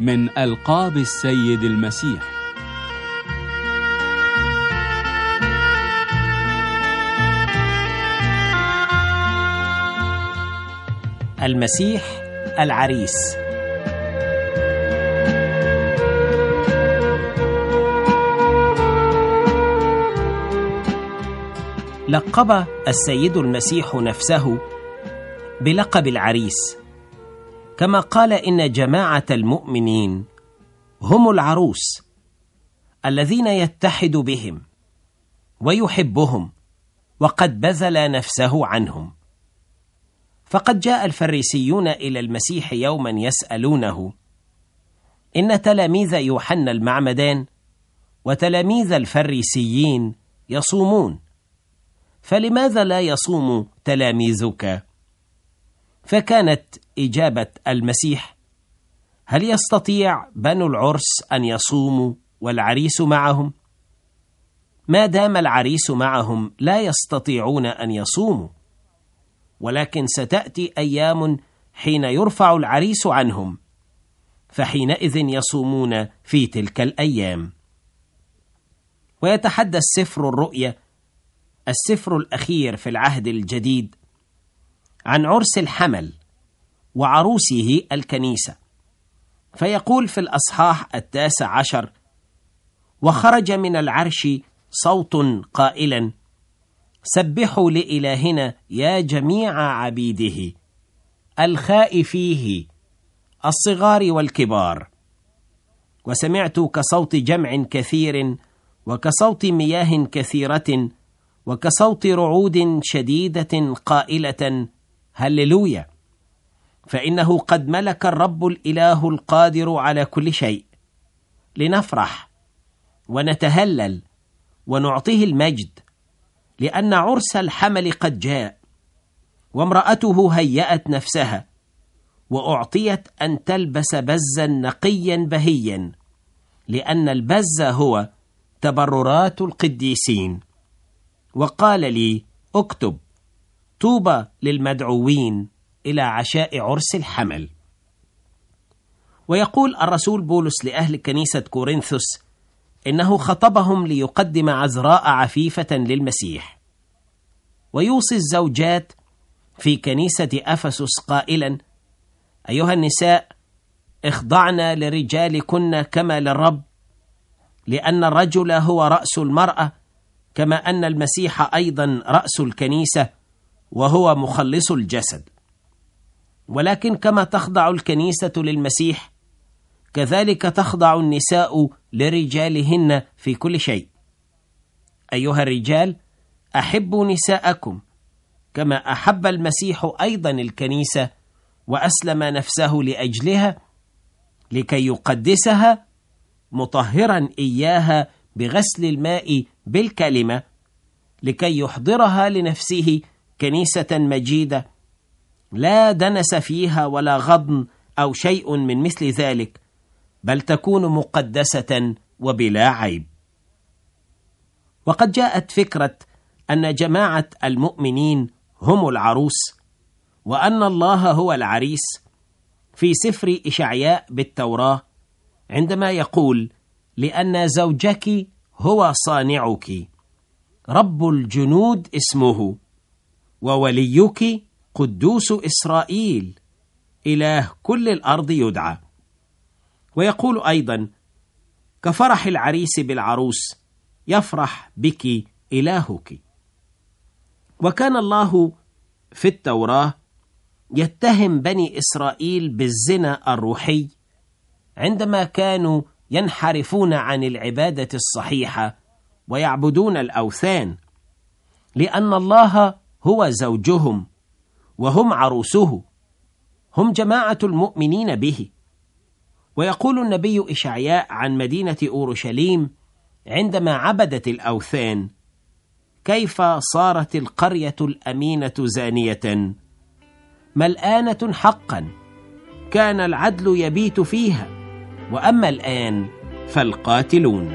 من ألقاب السيد المسيح. المسيح العريس. لقب السيد المسيح نفسه بلقب العريس، كما قال إن جماعة المؤمنين هم العروس الذين يتحد بهم ويحبهم وقد بذل نفسه عنهم. فقد جاء الفريسيون إلى المسيح يوما يسألونه: إن تلاميذ يوحنا المعمدان وتلاميذ الفريسيين يصومون، فلماذا لا يصوم تلاميذك؟ فكانت إجابة المسيح: هل يستطيع بنو العرس أن يصوموا والعريس معهم؟ ما دام العريس معهم لا يستطيعون أن يصوموا، ولكن ستأتي أيام حين يرفع العريس عنهم، فحينئذ يصومون في تلك الأيام. ويتحدث سفر الرؤيا، السفر الأخير في العهد الجديد، عن عرس الحمل وعروسه الكنيسة، فيقول في الأصحاح 19: وخرج من العرش صوت قائلا: سبحوا لإلهنا يا جميع عبيده الخائفيه الصغار والكبار. وسمعت كصوت جمع كثير وكصوت مياه كثيرة وكصوت رعود شديدة قائلة: هللويا، فإنه قد ملك الرب الإله القادر على كل شيء. لنفرح ونتهلل ونعطيه المجد، لأن عرس الحمل قد جاء، وامرأته هيأت نفسها وأعطيت أن تلبس بزا نقيا بهيا، لأن البز هو تبررات القديسين. وقال لي: اكتب: طوبى للمدعوين إلى عشاء عرس الحمل. ويقول الرسول بولس لأهل كنيسة كورنثوس إنه خطبهم ليقدم عذراء عفيفة للمسيح. ويوصي الزوجات في كنيسة أفسس قائلا: أيها النساء، اخضعن لرجالكن كما للرب، لأن الرجل هو رأس المرأة، كما أن المسيح أيضا رأس الكنيسة وهو مخلص الجسد. ولكن كما تخضع الكنيسة للمسيح، كذلك تخضع النساء لرجالهن في كل شيء. أيها الرجال، أحبوا نساءكم كما أحب المسيح أيضا الكنيسة وأسلم نفسه لأجلها، لكي يقدسها مطهرا إياها بغسل الماء بالكلمة، لكي يحضرها لنفسه كنيسة مجيدة لا دنس فيها ولا غضن أو شيء من مثل ذلك، بل تكون مقدسة وبلا عيب. وقد جاءت فكرة أن جماعة المؤمنين هم العروس وأن الله هو العريس في سفر إشعياء بالتوراة، عندما يقول: لأن زوجك هو صانعك، رب الجنود اسمه، ووليك قدوس إسرائيل، إله كل الأرض يدعى. ويقول أيضا: كفرح العريس بالعروس يفرح بك إلهك. وكان الله في التوراة يتهم بني إسرائيل بالزنا الروحي عندما كانوا ينحرفون عن العبادة الصحيحة ويعبدون الأوثان، لأن الله هو زوجهم وهم عروسه، هم جماعة المؤمنين به. ويقول النبي إشعياء عن مدينة أورشليم عندما عبدت الأوثان: كيف صارت القرية الأمينة زانية، ملآنة حقا، كان العدل يبيت فيها، وأما الآن فالقاتلون.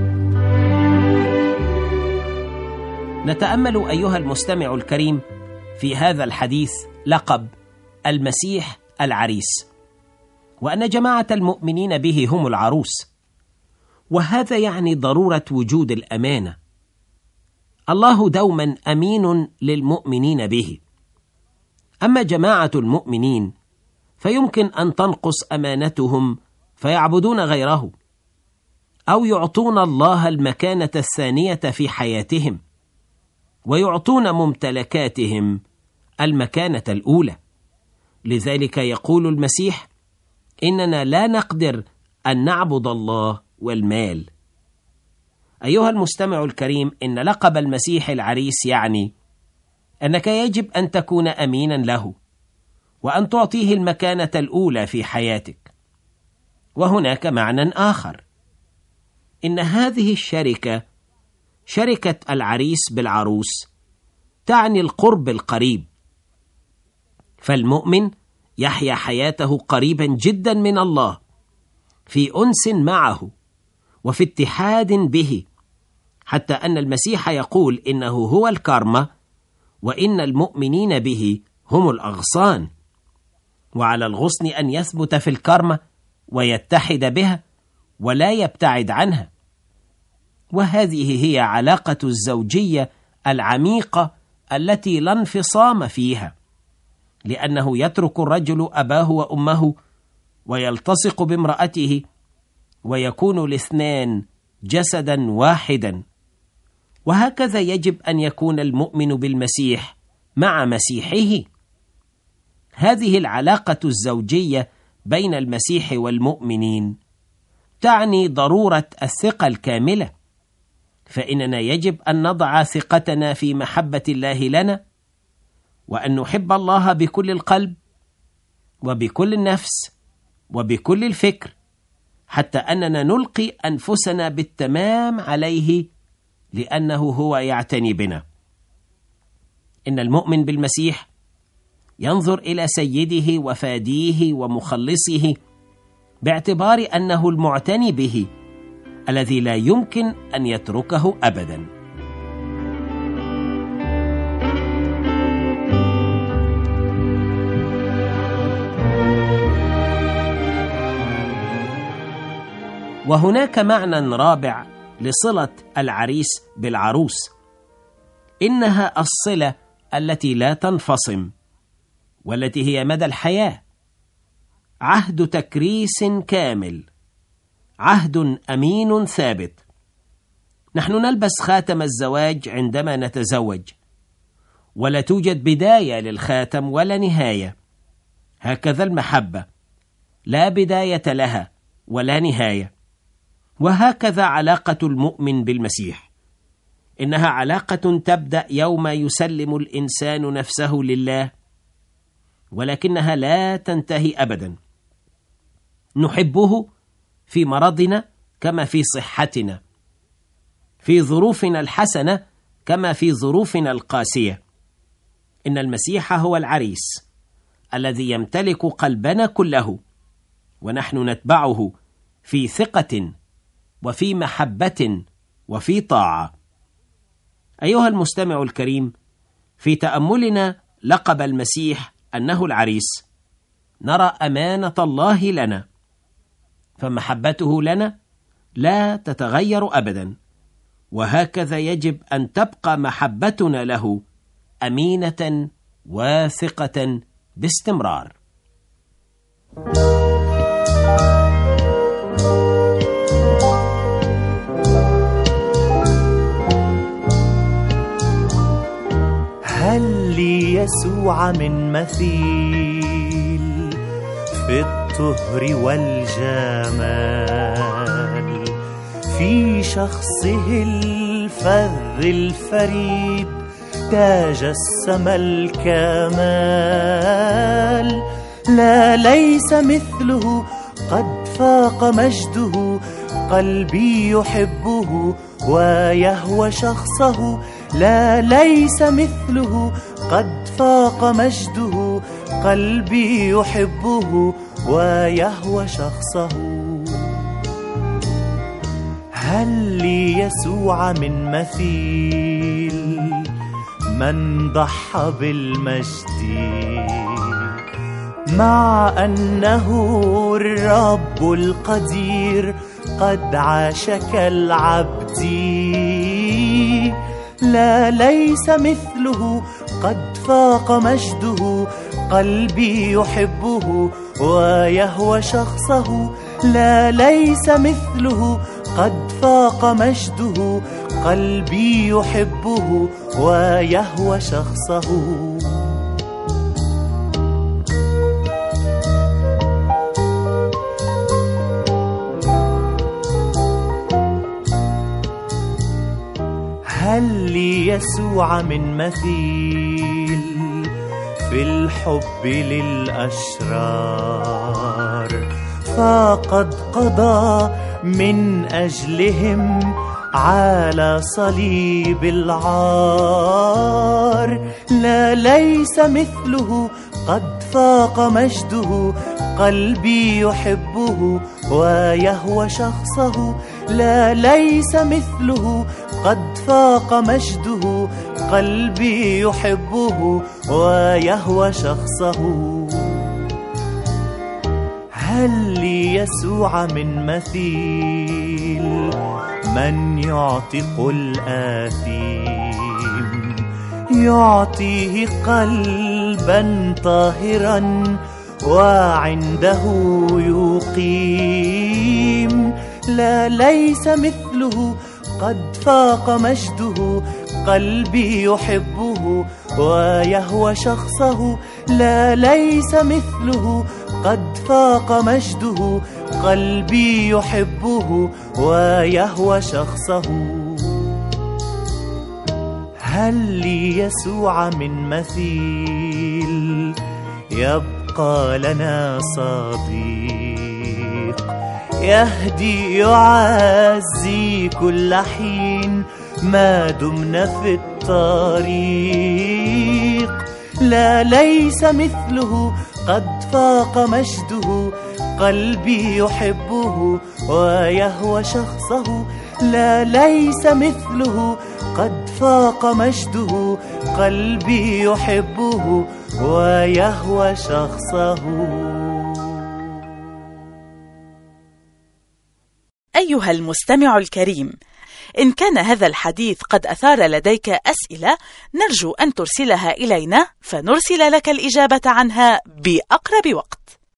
نتأمل أيها المستمع الكريم في هذا الحديث لقب المسيح العريس، وأن جماعة المؤمنين به هم العروس، وهذا يعني ضرورة وجود الأمانة. الله دوما أمين للمؤمنين به، أما جماعة المؤمنين فيمكن أن تنقص أمانتهم فيعبدون غيره، أو يعطون الله المكانة الثانية في حياتهم، ويعطون ممتلكاتهم المكانة الأولى. لذلك يقول المسيح: إننا لا نقدر أن نعبد الله والمال. أيها المستمع الكريم، إن لقب المسيح العريس يعني أنك يجب أن تكون أمينا له، وأن تعطيه المكانة الأولى في حياتك. وهناك معنى آخر، إن هذه الشركة، شركة العريس بالعروس، تعني القرب القريب، فالمؤمن يحيا حياته قريبا جدا من الله، في أنس معه وفي اتحاد به، حتى أن المسيح يقول إنه هو الكرمة، وإن المؤمنين به هم الأغصان. وعلى الغصن أن يثبت في الكرمة ويتحد بها ولا يبتعد عنها. وهذه هي علاقة الزوجية العميقة التي لا انفصام فيها، لأنه يترك الرجل أباه وأمه ويلتصق بامرأته، ويكون الاثنان جسدا واحدا. وهكذا يجب أن يكون المؤمن بالمسيح مع مسيحه. هذه العلاقة الزوجية بين المسيح والمؤمنين تعني ضرورة الثقة الكاملة، فإننا يجب أن نضع ثقتنا في محبة الله لنا، وأن نحب الله بكل القلب وبكل النفس وبكل الفكر، حتى أننا نلقي أنفسنا بالتمام عليه، لأنه هو يعتني بنا. إن المؤمن بالمسيح ينظر إلى سيده وفاديه ومخلصه باعتبار أنه المعتني به الذي لا يمكن أن يتركه أبدا. وهناك معنى رابع لصلة العريس بالعروس، إنها الصلة التي لا تنفصم، والتي هي مدى الحياة، عهد تكريس كامل، عهد أمين ثابت. نحن نلبس خاتم الزواج عندما نتزوج، ولا توجد بداية للخاتم ولا نهاية. هكذا المحبة لا بداية لها ولا نهاية. وهكذا علاقة المؤمن بالمسيح، إنها علاقة تبدأ يوم يسلم الإنسان نفسه لله، ولكنها لا تنتهي أبدا. نحبه في مرضنا كما في صحتنا، في ظروفنا الحسنة كما في ظروفنا القاسية. إن المسيح هو العريس الذي يمتلك قلبنا كله، ونحن نتبعه في ثقة وفي محبة وفي طاعة. أيها المستمع الكريم، في تأملنا لقب المسيح أنه العريس، نرى أمانة الله لنا، فمحبته لنا لا تتغير أبدا، وهكذا يجب أن تبقى محبتنا له أمينة واثقة باستمرار. هل لي يسوع من مثيل في الطهر والجمال، في شخصه الفذ الفريد تجسم الكمال. لا ليس مثله قد فاق مجده، قلبي يحبه ويهوى شخصه. لا ليس مثله قد فاق مجده، قلبي يحبه ويهوى شخصه. هل لي يسوع من مثيل، من ضحى بالمجد مع أنه الرب القدير قد عاش كالعبد. لا ليس مثله قد فاق مجده قلبي يحبه ويهوى شخصه. لا ليس مثله قد فاق مجده قلبي يحبه ويهوى شخصه. هل لي يسوع من مثيل في الحب للأشرار؟ فقد قضى من أجلهم على صليب العار. لا ليس مثله قد فاق مجده قلبي يحبه ويهوى شخصه. لا ليس مثله قد فاق مجده قلبي يحبه ويهوى شخصه. هل لي يسوع من مثيل من يعتق الآثيم يعطيه قلبا طاهرا وعنده يقيم. لا ليس مثله قد فاق مجده قلبي يحبه ويهوى شخصه. لا ليس مثله قد فاق مجده قلبي يحبه ويهوى شخصه. هل لي يسوع من مثيل يبقى لنا صديق يهدي يعزي كل حين ما دمنا في الطريق. لا ليس مثله قد فاق مجده قلبي يحبه ويهوى شخصه. لا ليس مثله قد فاق مجده قلبي يحبه ويهوى شخصه. أيها المستمع الكريم، إن كان هذا الحديث قد أثار لديك أسئلة نرجو أن ترسلها إلينا فنرسل لك الإجابة عنها بأقرب وقت.